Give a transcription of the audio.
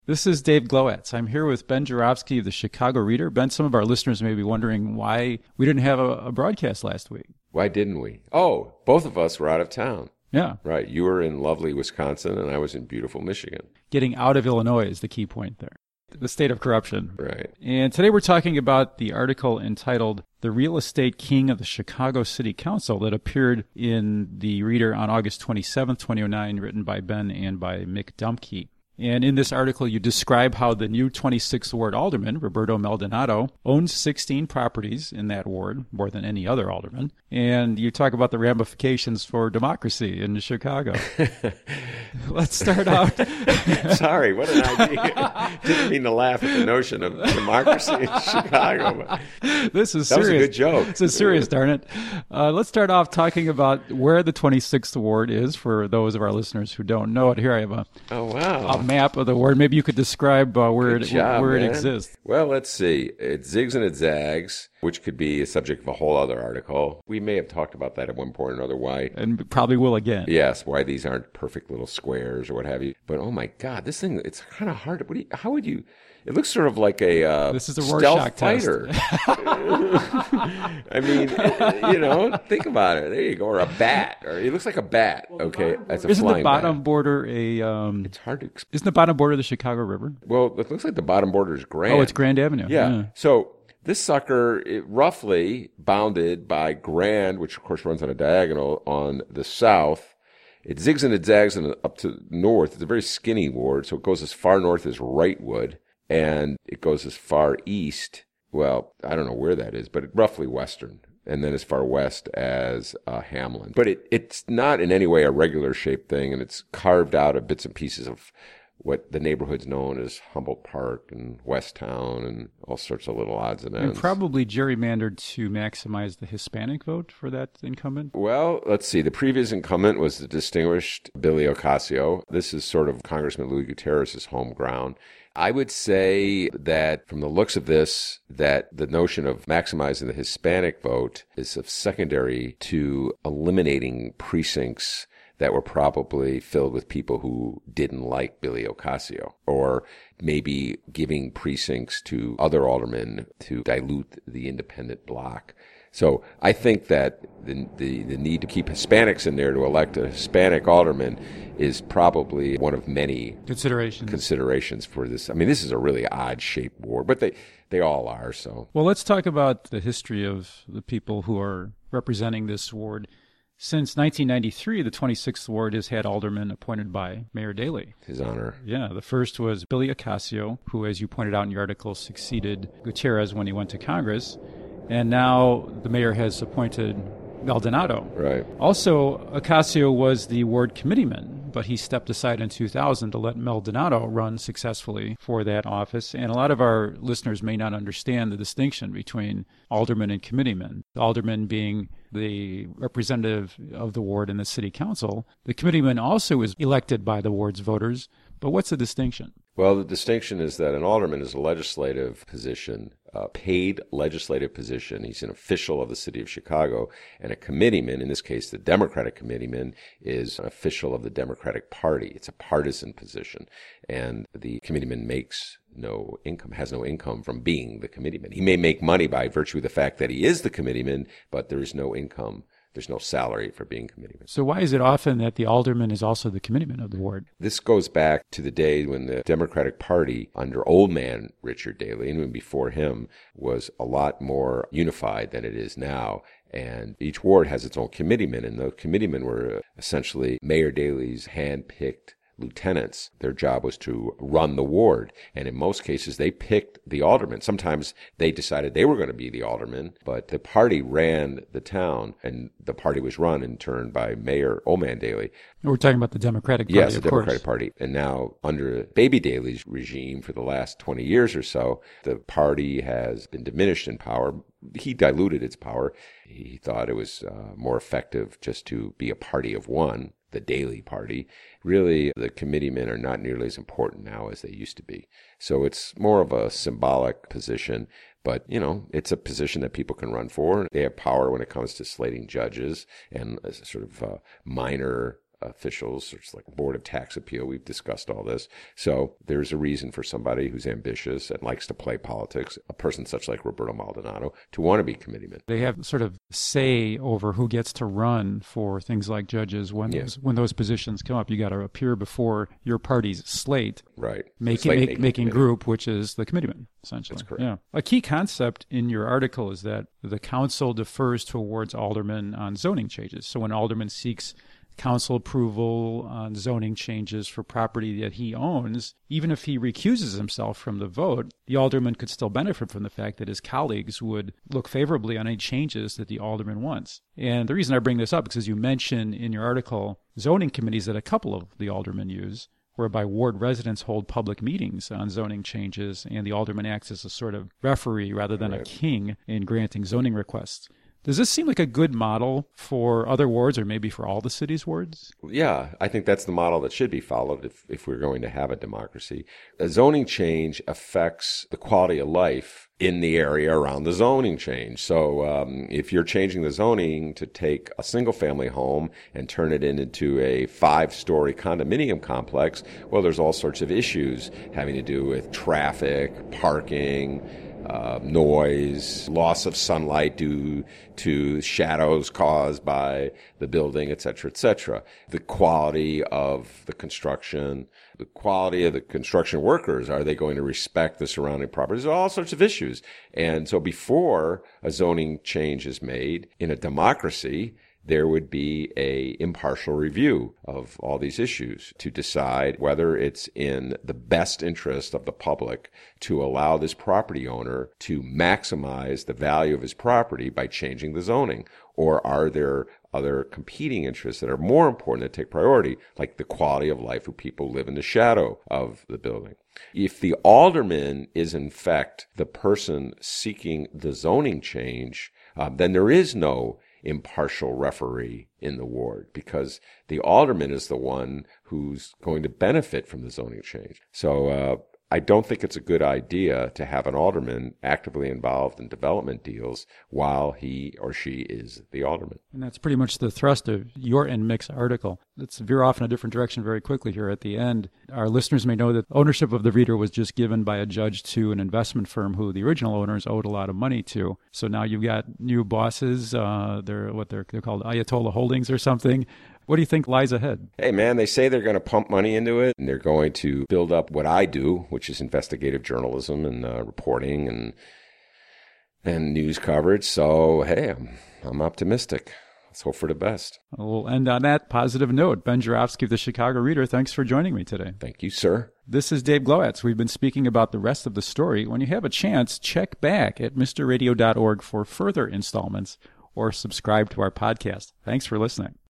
This is Dave Glowacz. I'm here with Ben Joravsky of the Chicago Reader. Ben, some of our listeners may be wondering why we didn't have a broadcast last week. Why didn't we? Oh, both of us were out of town. Yeah. Right. You were in lovely Wisconsin, and I was in beautiful Michigan. Getting out of Illinois is the key point there. The state of corruption. Right. And today we're talking about the article entitled The Real Estate King of the Chicago City Council that appeared in the Reader on August 27th, 2009, written by Ben and by Mick Dumke. And in this article, you describe how the new 26th Ward alderman, Roberto Maldonado, owns 16 properties in that ward, more than any other alderman. And you talk about the ramifications for democracy in Chicago. Let's start out. Sorry, what an idea. Didn't mean to laugh at the notion of democracy in Chicago. This is serious. That was a good joke. This is serious, darn it. Let's start off talking about where the 26th Ward is for those of our listeners who don't know it. Here I have a map of the ward. Maybe you could describe where it exists. Well, let's see. It zigs and it zags, which could be a subject of a whole other article. We may have talked about that at one point or another, why. And probably will again. Yes, why these aren't perfect little squares or what have you. But oh my God, this thing, it's kind of hard. How would you... It looks sort of like a this is a stealth Rorschach fighter. I mean, think about it. There you go. Or a bat. Or it looks like a bat. Okay, that's a Isn't flying the bottom bat. border It's hard to explain. Isn't the bottom border the Chicago River? Well, it looks like the bottom border is Grand. Oh, it's Grand Avenue. Yeah. So this sucker, roughly bounded by Grand, which of course runs on a diagonal on the south. It zigs and it zags up to north. It's a very skinny ward, so it goes as far north as Wrightwood. And it goes as far east, well, I don't know where that is, but roughly western, and then as far west as Hamlin. But it's not in any way a regular shaped thing, and it's carved out of bits and pieces of what the neighborhood's known as Humboldt Park and Westtown and all sorts of little odds and ends. And probably gerrymandered to maximize the Hispanic vote for that incumbent? Well, let's see. The previous incumbent was the distinguished Billy Ocasio. This is sort of Congressman Louis Gutierrez's home ground. I would say that from the looks of this, that the notion of maximizing the Hispanic vote is of secondary to eliminating precincts that were probably filled with people who didn't like Billy Ocasio, or maybe giving precincts to other aldermen to dilute the independent bloc. So I think that the need to keep Hispanics in there to elect a Hispanic alderman is probably one of many considerations for this. I mean, this is a really odd-shaped ward, but they all are. So, well, let's talk about the history of the people who are representing this ward. Since 1993, the 26th Ward has had aldermen appointed by Mayor Daley. His honor. Yeah, the first was Billy Ocasio, who, as you pointed out in your article, succeeded Gutierrez when he went to Congress. And now the mayor has appointed Maldonado. Right. Also, Ocasio was the ward committeeman, but he stepped aside in 2000 to let Maldonado run successfully for that office. And a lot of our listeners may not understand the distinction between alderman and committeeman. The alderman being the representative of the ward in the city council. The committeeman also is elected by the ward's voters. But what's the distinction? Well, the distinction is that an alderman is a legislative position, a paid legislative position. He's an official of the city of Chicago. And a committeeman, in this case the Democratic committeeman, is an official of the Democratic Party. It's a partisan position. And the committeeman makes no income, has no income from being the committeeman. He may make money by virtue of the fact that he is the committeeman, but there is no income. There's no salary for being committeeman. So why is it often that the alderman is also the committeeman of the ward? This goes back to the day when the Democratic Party, under old man Richard Daley, and even before him, was a lot more unified than it is now. And each ward has its own committeeman, and the committeemen were essentially Mayor Daley's hand-picked lieutenants. Their job was to run the ward, and in most cases they picked the alderman. Sometimes they decided they were going to be the alderman, but the party ran the town, and the party was run in turn by Mayor Old Man Daley. We're talking about the Democratic Party, yes, the Democratic Party. And now under Baby Daley's regime for the last 20 years or so, the party has been diminished in power. He diluted its power. He thought it was more effective just to be a party of one, the Daley Party. Really, the committeemen are not nearly as important now as they used to be. So it's more of a symbolic position, but, you know, it's a position that people can run for. They have power when it comes to slating judges and sort of minor officials. It's like a board of tax appeal. We've discussed all this. So there's a reason for somebody who's ambitious and likes to play politics, a person such like Roberto Maldonado, to want to be committeeman. They have sort of say over who gets to run for things like judges when those positions come up. You got to appear before your party's slate, right? Making group, which is the committeeman, essentially. That's correct. Yeah. A key concept in your article is that the council defers towards aldermen on zoning changes. So when alderman seeks council approval on zoning changes for property that he owns, even if he recuses himself from the vote, the alderman could still benefit from the fact that his colleagues would look favorably on any changes that the alderman wants. And the reason I bring this up is because you mention in your article zoning committees that a couple of the aldermen use, whereby ward residents hold public meetings on zoning changes, and the alderman acts as a sort of referee rather than a king in granting zoning requests. Does this seem like a good model for other wards, or maybe for all the city's wards? Yeah, I think that's the model that should be followed if we're going to have a democracy. A zoning change affects the quality of life in the area around the zoning change. So if you're changing the zoning to take a single-family home and turn it into a 5-story condominium complex, well, there's all sorts of issues having to do with traffic, parking, noise, loss of sunlight due to shadows caused by the building, et cetera, et cetera. The quality of the construction, the quality of the construction workers. Are they going to respect the surrounding properties? All sorts of issues. And so before a zoning change is made in a democracy, there would be a impartial review of all these issues to decide whether it's in the best interest of the public to allow this property owner to maximize the value of his property by changing the zoning, or are there other competing interests that are more important that take priority, like the quality of life of people who live in the shadow of the building. If the alderman is in fact the person seeking the zoning change, then there is no impartial referee in the ward, because the alderman is the one who's going to benefit from the zoning change. So I don't think it's a good idea to have an alderman actively involved in development deals while he or she is the alderman. And that's pretty much the thrust of your and Mick's article. Let's veer off in a different direction very quickly here at the end. Our listeners may know that ownership of the Reader was just given by a judge to an investment firm who the original owners owed a lot of money to. So now you've got new bosses. They're called Ayatollah Holdings or something. What do you think lies ahead? Hey, man, they say they're going to pump money into it, and they're going to build up what I do, which is investigative journalism and reporting and news coverage. So, hey, I'm optimistic. Let's hope for the best. We'll end on that positive note. Ben Joravsky of the Chicago Reader, thanks for joining me today. Thank you, sir. This is Dave Glowacz. We've been speaking about the rest of the story. When you have a chance, check back at mrradio.org for further installments or subscribe to our podcast. Thanks for listening.